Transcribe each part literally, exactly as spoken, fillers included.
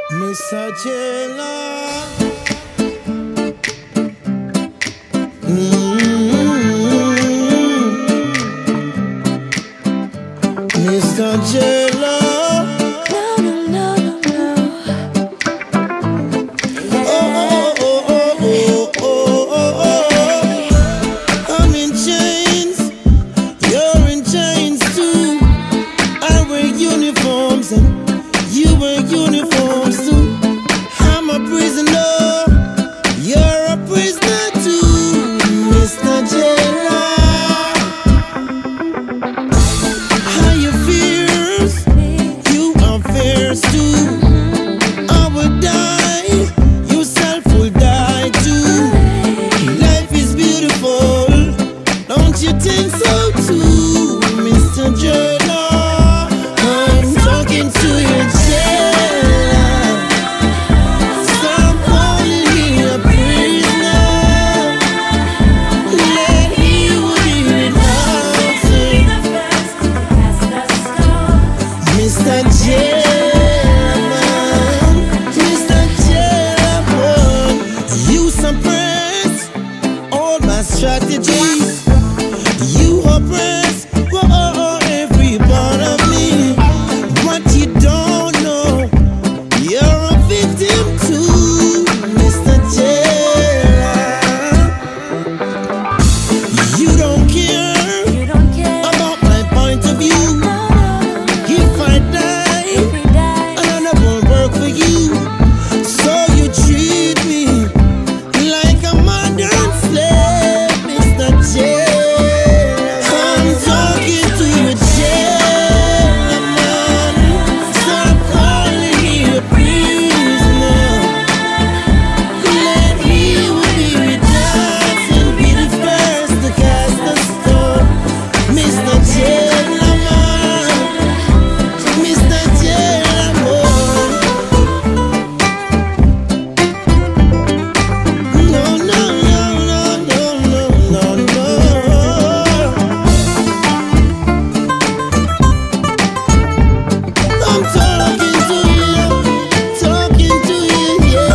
mister Jailer. Mm-hmm. mister Jailer. No, no, no, no, no. Oh, oh, oh, oh, oh, oh, oh. I'm in chains. You're in chains too. I wear uniforms and you wear uniforms too. I'm a prisoner. You're a prisoner too, mister Jailer. How you fears? You are fierce too. I will die. Yourself will die too. Life is beautiful. Don't you think so too, mister Jailer? I'm talking to you, Jailer. Stop calling me a prisoner. Let me be without you, mister Jailer, man. mister Jailer, man. You suppress all my strategies. You oppress oh, every part of me. What you don't know, you're a victim too, mister Jailer. You don't care You don't care. about my point of view. No, no, no. If I die, If we die, another won't work for you. So you treat me like a modern slave, mister Jailer. I'm talking to you, Jailer, man. Stop calling me a prisoner. Let me be without and be the first to cast a stone, mister Jailer, man. mister Jailer, man. No, no, no, no, no, no, no, no. I'm talking to you, talking to you,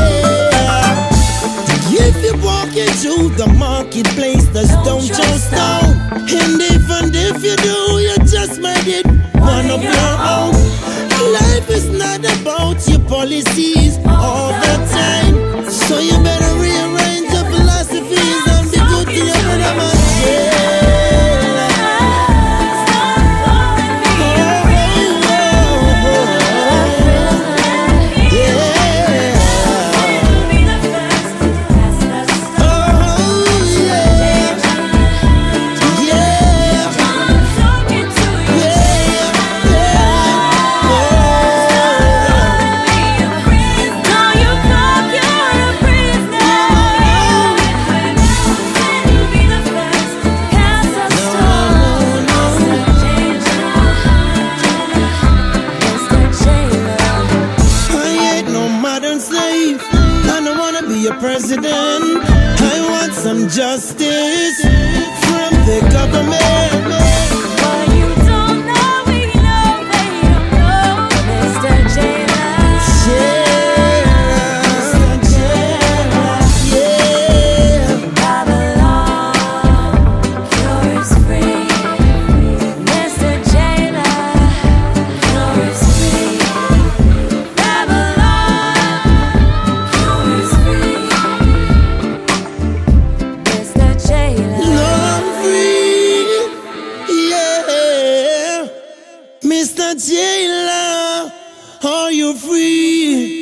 yeah. If you walk into the marketplace, just don't just stone. And even if you do, you just made it one of your own. Life is not about your policies all the time. So you better rearrange your philosophies and be good to your brother, man. Jailer. Oh, oh, oh, yeah. Oh, yeah. Yeah. I ain't no modern slave. I don't wanna be a president. I want some justice from the government. What you don't know, we know they don't know, mister Jailer. Jailer, Jailer, yeah. Babylon, yours free, mister Jailer. Yours free, Babylon. Yours free, mister Jailer. No, I'm free, yeah. mister Jailer, are you free?